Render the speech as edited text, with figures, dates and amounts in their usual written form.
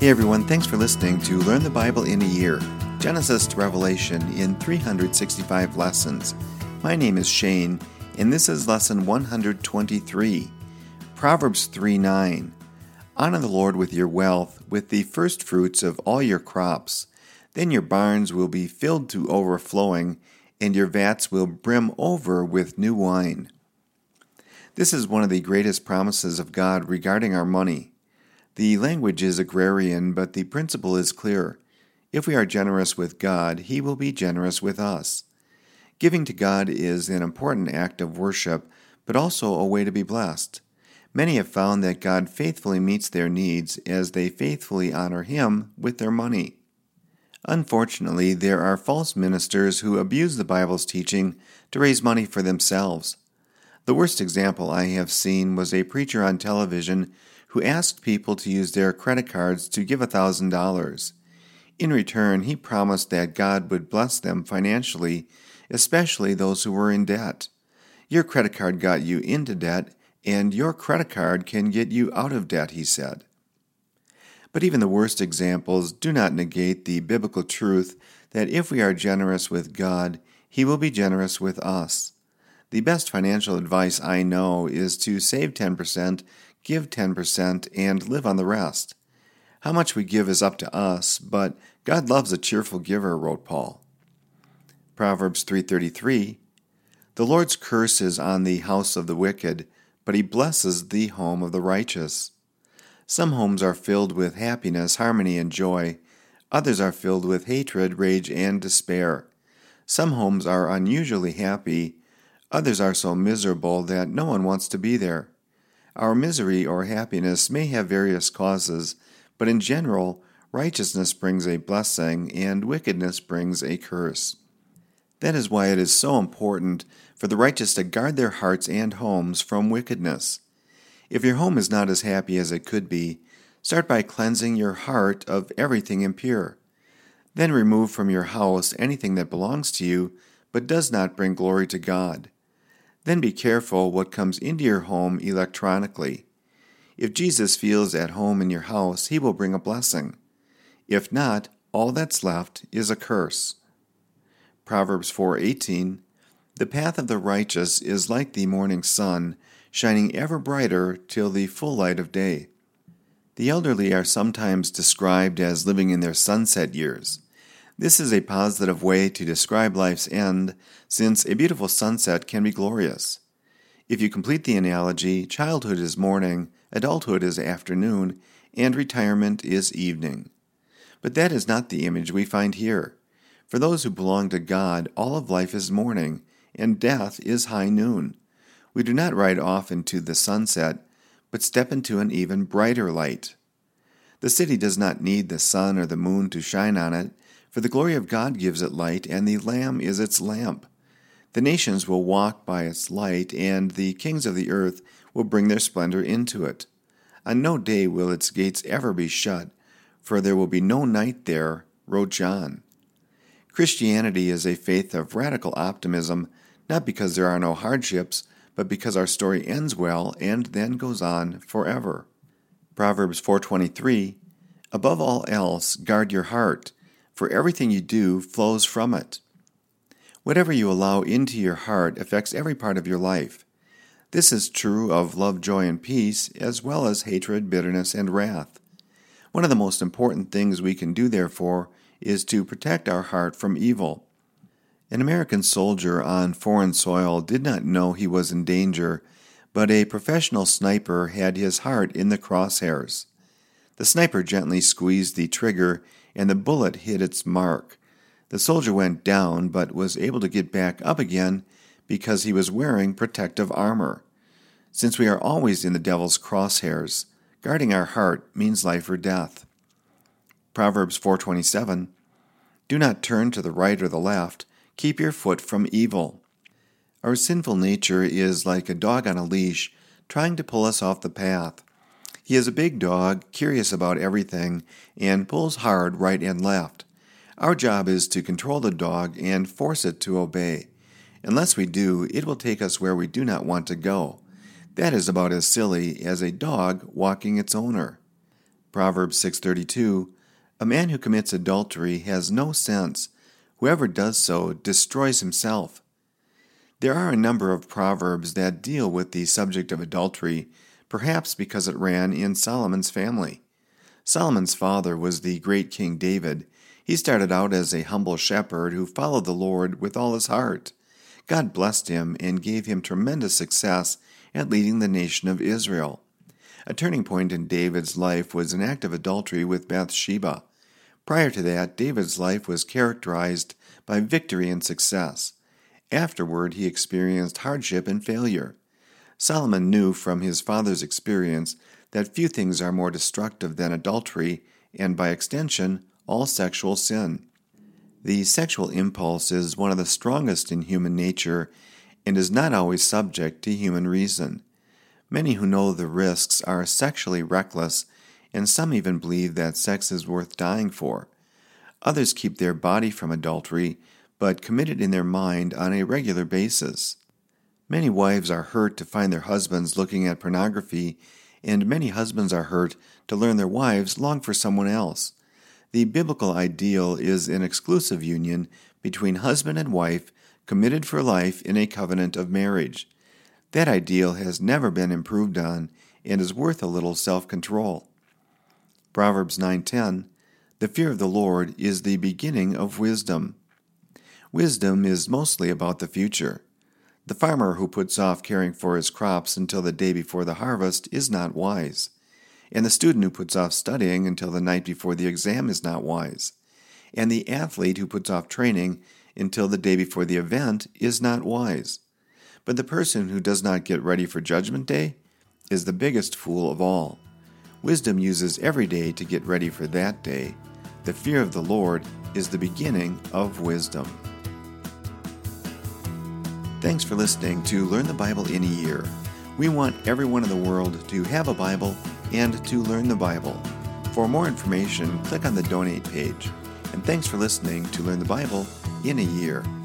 Hey everyone, thanks for listening to Learn the Bible in a Year, Genesis to Revelation in 365 lessons. My name is Shane, and this is lesson 123, Proverbs 3:9. Honor the Lord with your wealth, with the first fruits of all your crops. Then your barns will be filled to overflowing, and your vats will brim over with new wine. This is one of the greatest promises of God regarding our money. The language is agrarian, but the principle is clear. If we are generous with God, He will be generous with us. Giving to God is an important act of worship, but also a way to be blessed. Many have found that God faithfully meets their needs as they faithfully honor Him with their money. Unfortunately, there are false ministers who abuse the Bible's teaching to raise money for themselves. The worst example I have seen was a preacher on television who asked people to use their credit cards to give $1,000. In return, he promised that God would bless them financially, especially those who were in debt. Your credit card got you into debt, and your credit card can get you out of debt, he said. But even the worst examples do not negate the biblical truth that if we are generous with God, He will be generous with us. The best financial advice I know is to save 10%, give 10%, and live on the rest. How much we give is up to us, but God loves a cheerful giver, wrote Paul. Proverbs 3:33, The Lord's curse is on the house of the wicked, but He blesses the home of the righteous. Some homes are filled with happiness, harmony, and joy. Others are filled with hatred, rage, and despair. Some homes are unusually happy. Others are so miserable that no one wants to be there. Our misery or happiness may have various causes, but in general, righteousness brings a blessing and wickedness brings a curse. That is why it is so important for the righteous to guard their hearts and homes from wickedness. If your home is not as happy as it could be, start by cleansing your heart of everything impure. Then remove from your house anything that belongs to you but does not bring glory to God. Then be careful what comes into your home electronically. If Jesus feels at home in your house, He will bring a blessing. If not, all that's left is a curse. Proverbs 4:18, The path of the righteous is like the morning sun, shining ever brighter till the full light of day. The elderly are sometimes described as living in their sunset years. This is a positive way to describe life's end, since a beautiful sunset can be glorious. If you complete the analogy, childhood is morning, adulthood is afternoon, and retirement is evening. But that is not the image we find here. For those who belong to God, all of life is morning, and death is high noon. We do not ride off into the sunset, but step into an even brighter light. The city does not need the sun or the moon to shine on it, for the glory of God gives it light, and the Lamb is its lamp. The nations will walk by its light, and the kings of the earth will bring their splendor into it. On no day will its gates ever be shut, for there will be no night there, wrote John. Christianity is a faith of radical optimism, not because there are no hardships, but because our story ends well and then goes on forever. Proverbs 4:23, Above all else, guard your heart, for everything you do flows from it. Whatever you allow into your heart affects every part of your life. This is true of love, joy, and peace, as well as hatred, bitterness, and wrath. One of the most important things we can do, therefore, is to protect our heart from evil. An American soldier on foreign soil did not know he was in danger, but a professional sniper had his heart in the crosshairs. The sniper gently squeezed the trigger, and the bullet hit its mark. The soldier went down, but was able to get back up again because he was wearing protective armor. Since we are always in the devil's crosshairs, guarding our heart means life or death. Proverbs 4:27, Do not turn to the right or the left, keep your foot from evil. Our sinful nature is like a dog on a leash, trying to pull us off the path. He is a big dog, curious about everything, and pulls hard right and left. Our job is to control the dog and force it to obey. Unless we do, it will take us where we do not want to go. That is about as silly as a dog walking its owner. Proverbs 6:32, "A man who commits adultery has no sense. Whoever does so destroys himself." There are a number of proverbs that deal with the subject of adultery, perhaps because it ran in Solomon's family. Solomon's father was the great King David. He started out as a humble shepherd who followed the Lord with all his heart. God blessed him and gave him tremendous success at leading the nation of Israel. A turning point in David's life was an act of adultery with Bathsheba. Prior to that, David's life was characterized by victory and success. Afterward, he experienced hardship and failure. Solomon knew from his father's experience that few things are more destructive than adultery and, by extension, all sexual sin. The sexual impulse is one of the strongest in human nature and is not always subject to human reason. Many who know the risks are sexually reckless, and some even believe that sex is worth dying for. Others keep their body from adultery, but commit it in their mind on a regular basis. Many wives are hurt to find their husbands looking at pornography, and many husbands are hurt to learn their wives long for someone else. The biblical ideal is an exclusive union between husband and wife committed for life in a covenant of marriage. That ideal has never been improved on and is worth a little self-control. Proverbs 9:10, "The fear of the Lord is the beginning of wisdom." Wisdom is mostly about the future. The farmer who puts off caring for his crops until the day before the harvest is not wise. And the student who puts off studying until the night before the exam is not wise. And the athlete who puts off training until the day before the event is not wise. But the person who does not get ready for Judgment Day is the biggest fool of all. Wisdom uses every day to get ready for that day. The fear of the Lord is the beginning of wisdom. Thanks for listening to Learn the Bible in a Year. We want everyone in the world to have a Bible and to learn the Bible. For more information, click on the Donate page. And thanks for listening to Learn the Bible in a Year.